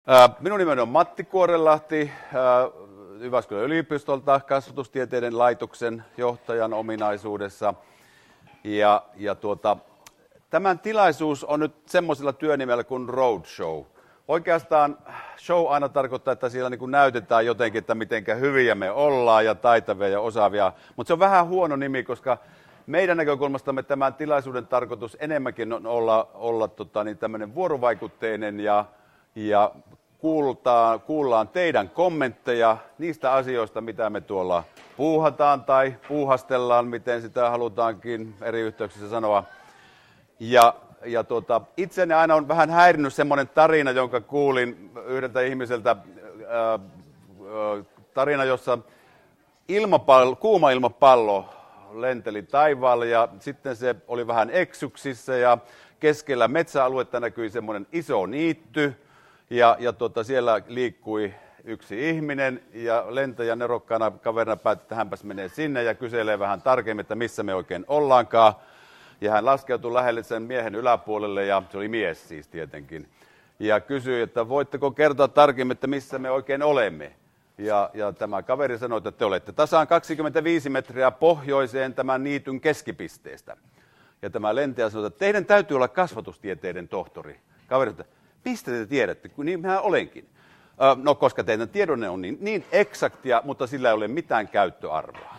Minun nimeni on Matti Kuorelahti, Jyväskylän yliopistolta kasvatustieteiden laitoksen johtajan ominaisuudessa. Tämän tilaisuus on nyt semmoisella työnimellä kuin roadshow. Oikeastaan show aina tarkoittaa, että siellä niin näytetään jotenkin, että miten hyviä me ollaan ja taitavia ja osaavia. Mutta se on vähän huono nimi, koska meidän näkökulmastamme tämän tilaisuuden tarkoitus enemmänkin on olla tämmöinen vuorovaikutteinen ja kuullaan teidän kommentteja niistä asioista, mitä me tuolla puuhataan tai puuhastellaan, miten sitä halutaankin eri yhteyksissä sanoa. Itseni aina on vähän häirinnyt semmoinen tarina, jonka kuulin yhdeltä ihmiseltä, tarina, jossa kuuma ilmapallo lenteli taivaalla ja sitten se oli vähän eksyksissä ja keskellä metsäaluetta näkyi semmoinen iso niitty ja siellä liikkui yksi ihminen ja lentäjä nerokkaana kaverina päätti, että hänpäs menee sinne ja kyselee vähän tarkemmin, että missä me oikein ollaankaan. Ja hän laskeutui lähelle sen miehen yläpuolelle, ja se oli mies siis tietenkin, ja kysyi, että voitteko kertoa tarkemmin, että missä me oikein olemme. Ja tämä kaveri sanoi, että te olette tasaan 25 metriä pohjoiseen tämän niityn keskipisteestä. Ja tämä lentäjä sanoi, että teidän täytyy olla kasvatustieteiden tohtori. Kaveri sanoi, että mistä te tiedätte, kun niin minä olenkin. No, koska teidän tiedonne on niin eksaktia, mutta sillä ei ole mitään käyttöarvoa.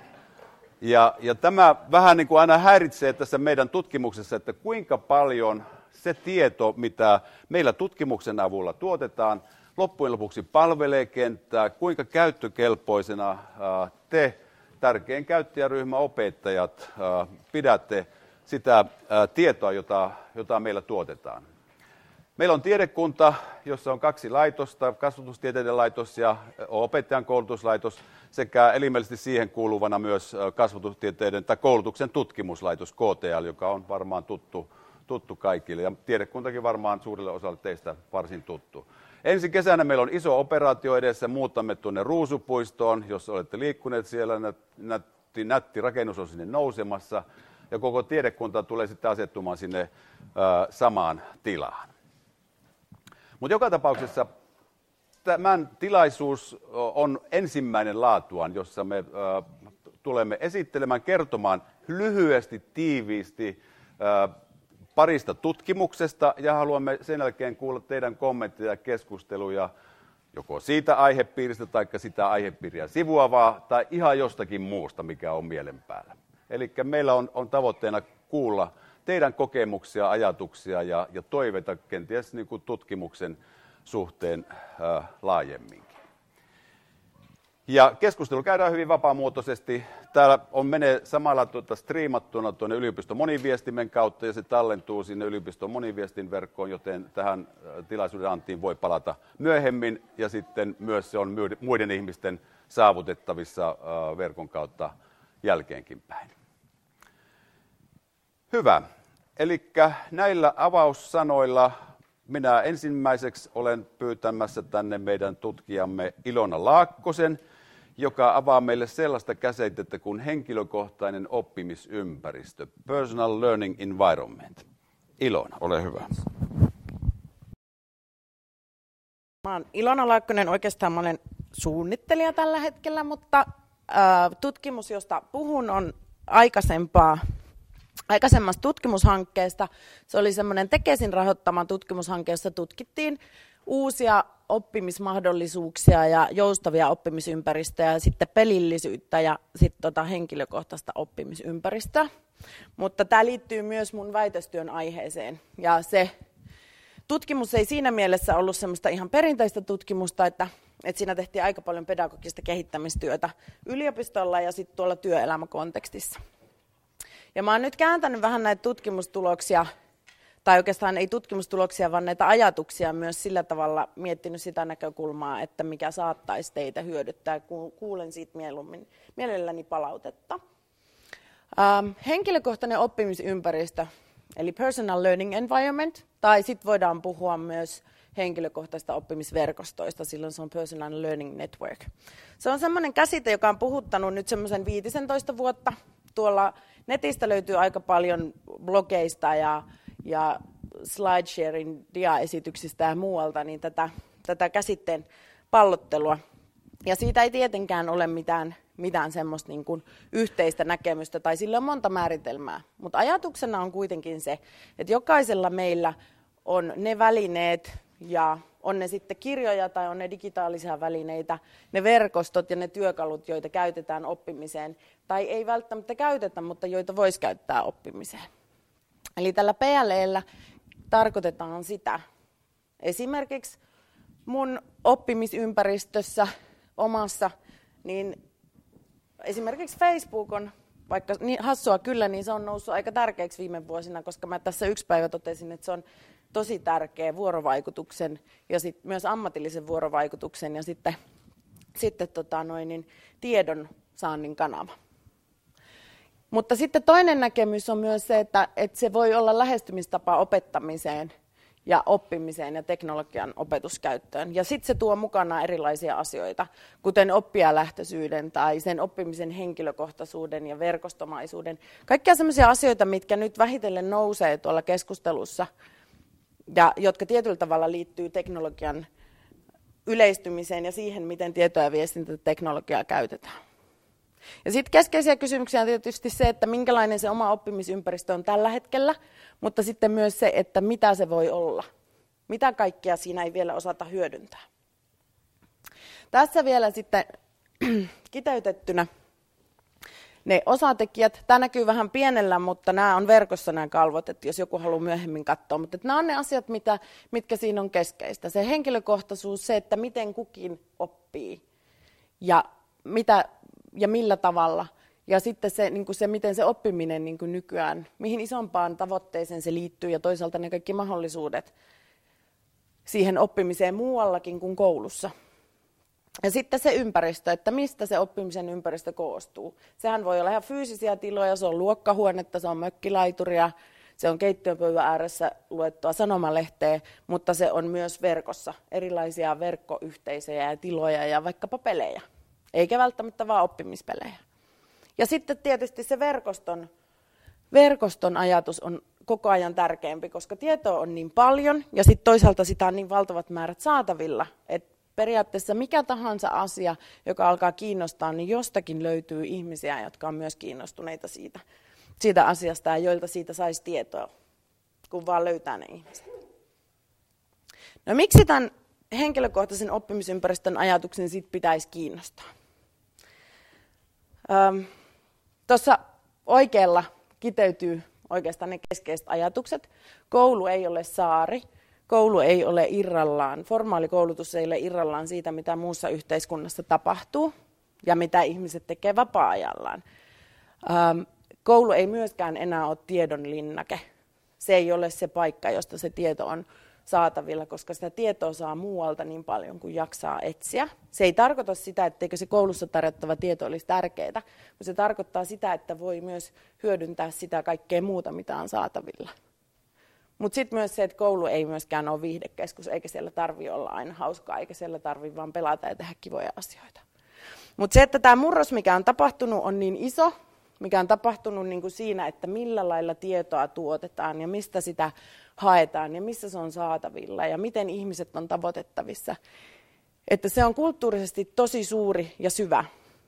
Ja tämä vähän niin kuin aina häiritsee tässä meidän tutkimuksessa, että kuinka paljon se tieto, mitä meillä tutkimuksen avulla tuotetaan, loppujen lopuksi palvelee kenttää, kuinka käyttökelpoisena te, tärkein käyttäjäryhmä opettajat, pidätte sitä tietoa, jota meillä tuotetaan. Meillä on tiedekunta, jossa on 2 laitosta, kasvatustieteiden laitos ja opettajan koulutuslaitos, sekä elimellisesti siihen kuuluvana myös kasvatustieteiden tai koulutuksen tutkimuslaitos KTL, joka on varmaan tuttu kaikille, ja tiedekuntakin varmaan suurelle osalle teistä varsin tuttu. Ensi kesänä meillä on iso operaatio edessä, muutamme tuonne Ruusupuistoon, jos olette liikkuneet siellä, nätti rakennus on sinne nousemassa, ja koko tiedekunta tulee sitten asettumaan sinne samaan tilaan. Mutta joka tapauksessa tämän tilaisuus on ensimmäinen laatuaan, jossa me tulemme esittelemään, kertomaan lyhyesti, tiiviisti parista tutkimuksesta ja haluamme sen jälkeen kuulla teidän kommentteja ja keskusteluja joko siitä aihepiiristä tai sitä aihepiiriä sivuavaa tai ihan jostakin muusta, mikä on mielen päällä. Eli meillä on tavoitteena kuulla teidän kokemuksia, ajatuksia ja toiveita kenties niin kuin tutkimuksen suhteen laajemminkin. Ja keskustelu käydään hyvin vapaamuotoisesti. Täällä menee samalla striimattuna tuonne yliopiston moniviestimen kautta ja se tallentuu sinne yliopiston moniviestin verkkoon, joten tähän tilaisuuden antiin voi palata myöhemmin ja sitten myös se on muiden ihmisten saavutettavissa verkon kautta jälkeenkin päin. Hyvä. Eli näillä avaussanoilla minä ensimmäiseksi olen pyytämässä tänne meidän tutkijamme Ilona Laakkosen, joka avaa meille sellaista käsitettä kuin henkilökohtainen oppimisympäristö, Personal Learning Environment. Ilona, ole hyvä. Mä oon Ilona Laakkonen, oikeastaan mä olen suunnittelija tällä hetkellä, mutta tutkimus, josta puhun, on aikaisemmasta tutkimushankkeesta. Se oli semmoinen Tekesin rahoittama tutkimushanke, jossa tutkittiin uusia oppimismahdollisuuksia ja joustavia oppimisympäristöjä ja sitten pelillisyyttä ja sitten henkilökohtaista oppimisympäristöä. Mutta tämä liittyy myös mun väitöstyön aiheeseen ja se tutkimus ei siinä mielessä ollut semmoista ihan perinteistä tutkimusta, että siinä tehtiin aika paljon pedagogista kehittämistyötä yliopistolla ja sitten tuolla työelämäkontekstissa. Ja mä oon nyt kääntänyt vähän näitä tutkimustuloksia, tai oikeastaan ei tutkimustuloksia, vaan näitä ajatuksia myös sillä tavalla miettinyt sitä näkökulmaa, että mikä saattaisi teitä hyödyttää. Kuulen siitä mielelläni palautetta. Henkilökohtainen oppimisympäristö, eli personal learning environment, tai sitten voidaan puhua myös henkilökohtaisista oppimisverkostoista, silloin se on personal learning network. Se on semmoinen käsite, joka on puhuttanut nyt semmoisen 15 vuotta. Tuolla netistä löytyy aika paljon blogeista ja SlideSharein diaesityksistä ja muualta, niin tätä käsitteen pallottelua. Ja siitä ei tietenkään ole mitään semmoista niin kuin yhteistä näkemystä, tai sillä on monta määritelmää. Mutta ajatuksena on kuitenkin se, että jokaisella meillä on ne välineet, ja on ne sitten kirjoja tai on ne digitaalisia välineitä, ne verkostot ja ne työkalut, joita käytetään oppimiseen, tai ei välttämättä käytetä, mutta joita voisi käyttää oppimiseen. Eli tällä PLE:llä tarkoitetaan sitä. Esimerkiksi mun oppimisympäristössä omassa, niin esimerkiksi Facebook on, vaikka niin hassua kyllä, niin se on noussut aika tärkeäksi viime vuosina, koska mä tässä yksi päivä totesin, että se on tosi tärkeä vuorovaikutuksen ja myös ammatillisen vuorovaikutuksen ja sitten tiedon saannin kanava. Mutta sitten toinen näkemys on myös se, että se voi olla lähestymistapa opettamiseen ja oppimiseen ja teknologian opetuskäyttöön. Ja sitten se tuo mukana erilaisia asioita, kuten oppijalähtöisyyden tai sen oppimisen henkilökohtaisuuden ja verkostomaisuuden. Kaikkia sellaisia asioita, mitkä nyt vähitellen nousee tuolla keskustelussa ja jotka tietyllä tavalla liittyy teknologian yleistymiseen ja siihen, miten tieto- ja viestintäteknologiaa käytetään. Ja sitten keskeisiä kysymyksiä on tietysti se, että minkälainen se oma oppimisympäristö on tällä hetkellä, mutta sitten myös se, että mitä se voi olla. Mitä kaikkea siinä ei vielä osata hyödyntää. Tässä vielä sitten kiteytettynä ne osatekijät. Tämä näkyy vähän pienellä, mutta nämä on verkossa nämä kalvot, että jos joku haluaa myöhemmin katsoa. Mutta nämä on ne asiat, mitkä siinä on keskeistä. Se henkilökohtaisuus, se, että miten kukin oppii ja millä tavalla. Ja sitten se miten se oppiminen nykyään, mihin isompaan tavoitteeseen se liittyy ja toisaalta ne kaikki mahdollisuudet siihen oppimiseen muuallakin kuin koulussa. Ja sitten se ympäristö, että mistä se oppimisen ympäristö koostuu. Sehän voi olla ihan fyysisiä tiloja, se on luokkahuonetta, se on mökkilaituria, se on keittiönpöydän ääressä luettua sanomalehteä, mutta se on myös verkossa erilaisia verkkoyhteisöjä ja tiloja ja vaikkapa pelejä. Eikä välttämättä vaan oppimispelejä. Ja sitten tietysti se verkoston ajatus on koko ajan tärkeämpi, koska tietoa on niin paljon ja sitten toisaalta sitä on niin valtavat määrät saatavilla, että periaatteessa mikä tahansa asia, joka alkaa kiinnostaa, niin jostakin löytyy ihmisiä, jotka on myös kiinnostuneita siitä asiasta ja joilta siitä saisi tietoa, kun vaan löytää ne ihmiset. No miksi tämän henkilökohtaisen oppimisympäristön ajatuksen sit pitäisi kiinnostaa? Tuossa oikealla kiteytyy oikeastaan ne keskeiset ajatukset. Koulu ei ole saari, koulu ei ole irrallaan, formaali koulutus ei ole irrallaan siitä, mitä muussa yhteiskunnassa tapahtuu ja mitä ihmiset tekevät vapaa-ajallaan. Koulu ei myöskään enää ole tiedon linnake. Se ei ole se paikka, josta se tieto on saatavilla, koska sitä tietoa saa muualta niin paljon kuin jaksaa etsiä. Se ei tarkoita sitä, etteikö se koulussa tarjottava tieto olisi tärkeää, mutta se tarkoittaa sitä, että voi myös hyödyntää sitä kaikkea muuta, mitä on saatavilla. Mutta sitten myös se, että koulu ei myöskään ole viihdekeskus, eikä siellä tarvitse olla aina hauskaa, eikä siellä tarvitse vaan pelata ja tehdä kivoja asioita. Mutta se, että tämä murros, mikä on tapahtunut, on niin iso, mikä on tapahtunut niin kuin siinä, että millä lailla tietoa tuotetaan ja mistä sitä haetaan ja missä se on saatavilla ja miten ihmiset on tavoitettavissa. Että se on kulttuurisesti tosi suuri ja syvä.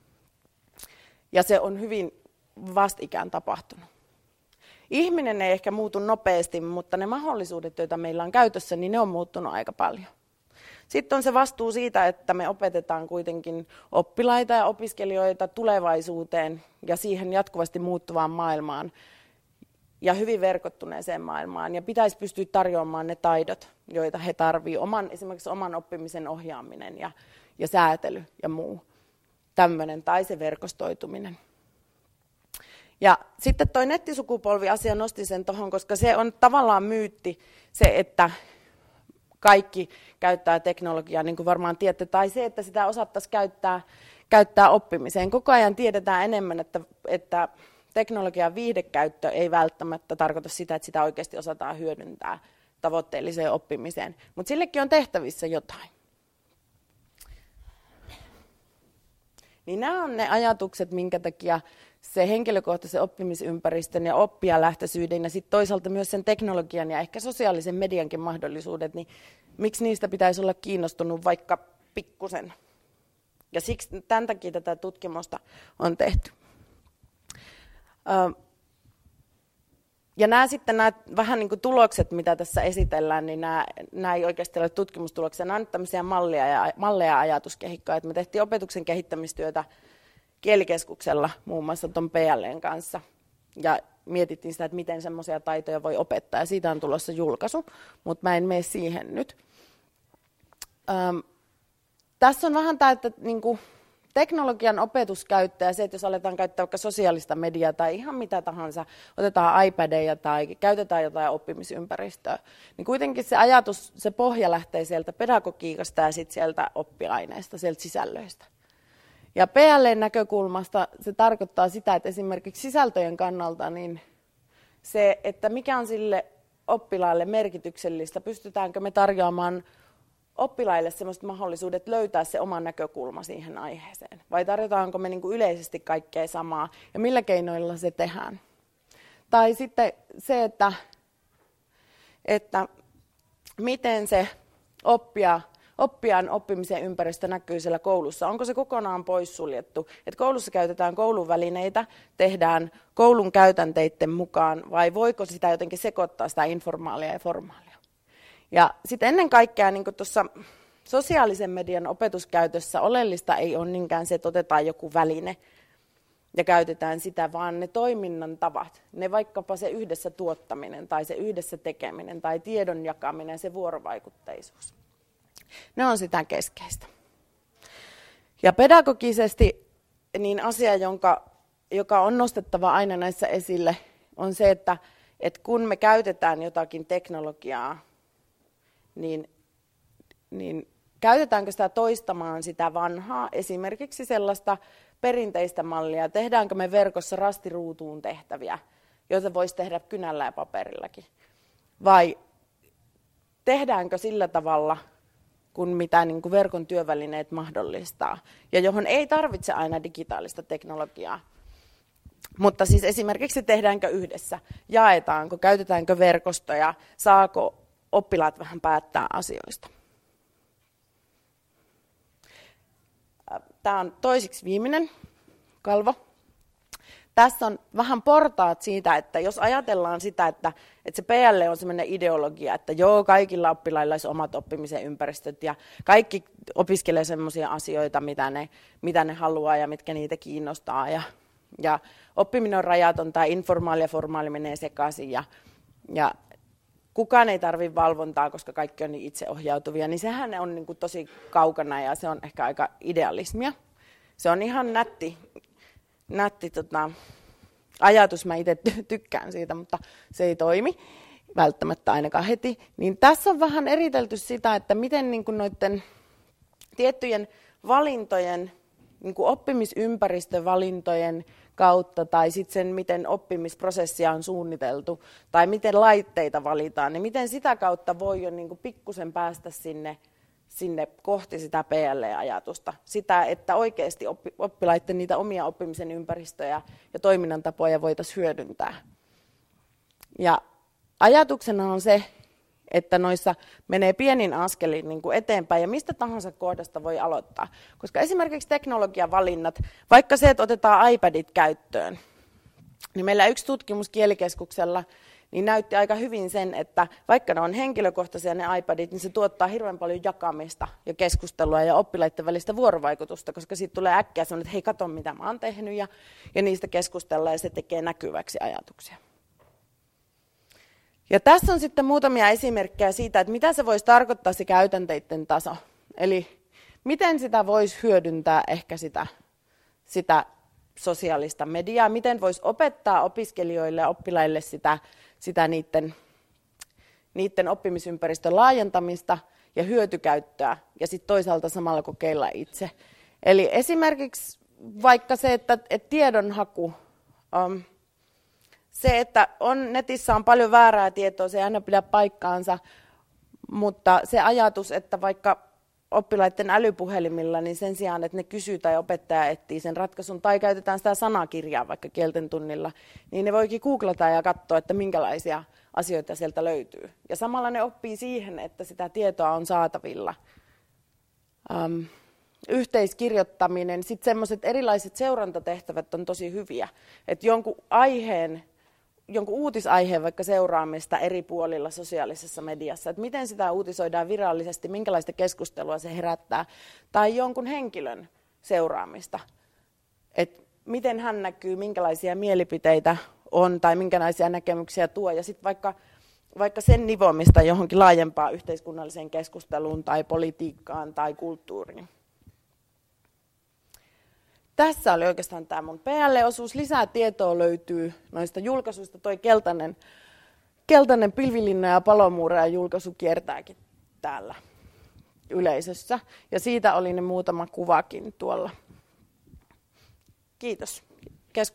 Ja se on hyvin vastikään tapahtunut. Ihminen ei ehkä muutu nopeasti, mutta ne mahdollisuudet, joita meillä on käytössä, niin ne on muuttunut aika paljon. Sitten on se vastuu siitä, että me opetetaan kuitenkin oppilaita ja opiskelijoita tulevaisuuteen ja siihen jatkuvasti muuttuvaan maailmaan ja hyvin verkottuneeseen maailmaan. Ja pitäisi pystyä tarjoamaan ne taidot, joita he tarvitsevat, esimerkiksi oman oppimisen ohjaaminen ja säätely ja muu tämmöinen, tai se verkostoituminen. Ja sitten toi nettisukupolvi-asia nosti sen tuohon, koska se on tavallaan myytti, se, että kaikki käyttää teknologiaa, niin kuin varmaan tiedätte, tai se, että sitä osattaisiin käyttää oppimiseen. Koko ajan tiedetään enemmän, että teknologian viihdekäyttö ei välttämättä tarkoita sitä, että sitä oikeasti osataan hyödyntää tavoitteelliseen oppimiseen, mutta sillekin on tehtävissä jotain. Niin nämä on ne ajatukset, minkä takia se henkilökohtaisen oppimisympäristön ja oppijalähtöisyyden ja sitten toisaalta myös sen teknologian ja ehkä sosiaalisen mediankin mahdollisuudet, niin miksi niistä pitäisi olla kiinnostunut vaikka pikkusen. Ja siksi tämän takia tätä tutkimusta on tehty. Ja nämä vähän niin kuin tulokset, mitä tässä esitellään, niin nämä ei oikeasti ole tutkimustuloksia. Nämä on tämmöisiä malleja ja ajatuskehikkoja. Että me tehtiin opetuksen kehittämistyötä Kielikeskuksella muun muassa tuon PL:n kanssa. Ja mietittiin sitä, että miten semmoisia taitoja voi opettaa. Ja siitä on tulossa julkaisu, mutta mä en mene siihen nyt. Tässä on vähän tämä, että niinku teknologian opetuskäyttö ja se, että jos aletaan käyttää vaikka sosiaalista mediaa tai ihan mitä tahansa, otetaan iPadeja tai käytetään jotain oppimisympäristöä, niin kuitenkin se ajatus, se pohja lähtee sieltä pedagogiikasta ja sitten sieltä oppiaineista, sieltä sisällöistä. Ja PL:n näkökulmasta se tarkoittaa sitä, että esimerkiksi sisältöjen kannalta niin se, että mikä on sille oppilaalle merkityksellistä, pystytäänkö me tarjoamaan oppilaille sellaiset mahdollisuudet löytää se oma näkökulma siihen aiheeseen? Vai tarjotaanko me niin kuin yleisesti kaikkea samaa ja millä keinoilla se tehdään? Tai sitten se, että miten se oppijan oppimisen ympäristö näkyy siellä koulussa. Onko se kokonaan poissuljettu? Että koulussa käytetään koulun välineitä, tehdään koulun käytänteiden mukaan vai voiko sitä jotenkin sekoittaa sitä informaalia ja formaalia? Ja sitten ennen kaikkea niin tuossa sosiaalisen median opetuskäytössä oleellista ei ole niinkään se, että otetaan joku väline ja käytetään sitä, vaan ne toiminnan tavat, ne vaikkapa se yhdessä tuottaminen tai se yhdessä tekeminen tai tiedon jakaminen, se vuorovaikutteisuus. Ne on sitä keskeistä. Ja pedagogisesti niin asia, joka on nostettava aina näissä esille, on se, että kun me käytetään jotakin teknologiaa, niin käytetäänkö sitä toistamaan sitä vanhaa, esimerkiksi sellaista perinteistä mallia, tehdäänkö me verkossa rastiruutuun tehtäviä, joita voisi tehdä kynällä ja paperillakin, vai tehdäänkö sillä tavalla, kun mitä niin kuin verkon työvälineet mahdollistaa, ja johon ei tarvitse aina digitaalista teknologiaa. Mutta siis esimerkiksi tehdäänkö yhdessä, jaetaanko, käytetäänkö verkostoja, saako oppilaat vähän päättää asioista. Tämä on toiseksi viimeinen kalvo. Tässä on vähän portaat siitä, että jos ajatellaan sitä, että se PL on sellainen ideologia, että joo, kaikilla oppilailla olisi omat oppimisen ympäristöt ja kaikki opiskelee sellaisia asioita, mitä ne haluaa ja mitkä niitä kiinnostaa. Ja oppiminen on rajaton tai informaali ja formaali menee sekaisin ja kukaan ei tarvitse valvontaa, koska kaikki on niin itseohjautuvia, niin sehän on niin kuin tosi kaukana ja se on ehkä aika idealismia. Se on ihan nätti ajatus, mä itse tykkään siitä, mutta se ei toimi välttämättä ainakaan heti. Niin tässä on vähän eritelty sitä, että miten niin kuin noiden tiettyjen valintojen, niin kuin oppimisympäristövalintojen kautta tai sitten sen, miten oppimisprosessia on suunniteltu tai miten laitteita valitaan, niin miten sitä kautta voi jo niin kuin pikkusen päästä sinne kohti sitä PL-ajatusta. Sitä, että oikeasti oppilaiden niitä omia oppimisen ympäristöjä ja toiminnan tapoja voitaisiin hyödyntää. Ja ajatuksena on se, että noissa menee pienin askelin niin kuin eteenpäin ja mistä tahansa kohdasta voi aloittaa. Koska esimerkiksi teknologian valinnat, vaikka se, että otetaan iPadit käyttöön, niin meillä yksi tutkimus Kielikeskuksella niin näytti aika hyvin sen, että vaikka ne on henkilökohtaisia ne iPadit, niin se tuottaa hirveän paljon jakamista ja keskustelua ja oppilaiden välistä vuorovaikutusta, koska siitä tulee äkkiä sellainen, että hei, kato mitä mä oon tehnyt ja niistä keskustellaan ja se tekee näkyväksi ajatuksia. Ja tässä on sitten muutamia esimerkkejä siitä, että mitä se voisi tarkoittaa se käytänteiden taso. Eli miten sitä voisi hyödyntää ehkä sitä sosiaalista mediaa, miten voisi opettaa opiskelijoille ja oppilaille sitä niiden oppimisympäristön laajentamista ja hyötykäyttöä ja sitten toisaalta samalla kokeilla itse. Eli esimerkiksi vaikka se, että tiedonhaku, se, että netissä on paljon väärää tietoa, se ei aina pidä paikkaansa, mutta se ajatus, että vaikka oppilaiden älypuhelimilla, niin sen sijaan, että ne kysyy tai opettaja etsii sen ratkaisun, tai käytetään sitä sanakirjaa vaikka kielten tunnilla, niin ne voikin googlata ja katsoa, että minkälaisia asioita sieltä löytyy. Ja samalla ne oppii siihen, että sitä tietoa on saatavilla. Yhteiskirjoittaminen, sitten semmoiset erilaiset seurantatehtävät on tosi hyviä. Että jonkun uutisaiheen vaikka seuraamista eri puolilla sosiaalisessa mediassa, että miten sitä uutisoidaan virallisesti, minkälaista keskustelua se herättää, tai jonkun henkilön seuraamista, että miten hän näkyy, minkälaisia mielipiteitä on tai minkälaisia näkemyksiä tuo, ja sitten vaikka sen nivomista johonkin laajempaan yhteiskunnalliseen keskusteluun tai politiikkaan tai kulttuuriin. Tässä oli oikeastaan tämä mun PL-osuus. Lisää tietoa löytyy noista julkaisuista. Toi keltainen Pilvilinna ja Palomuureja julkaisu kiertääkin täällä yleisössä. Ja siitä oli ne muutama kuvakin tuolla. Kiitos.